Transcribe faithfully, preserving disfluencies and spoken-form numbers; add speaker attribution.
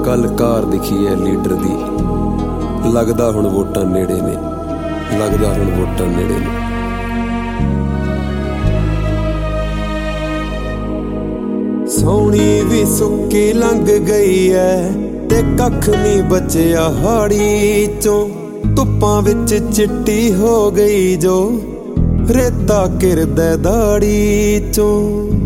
Speaker 1: कल कार दिखी है लीडर दी, लगदा हुण वोटां नेड़े ने, लगदा हुण वोटां नेड़े ने। सौनी भी सुक्की लंघ गई है ते कख नहीं बचिया हाड़ी चों, धुप्पां विच चिट्टी हो गई जो रेता किरदा दाड़ी चों।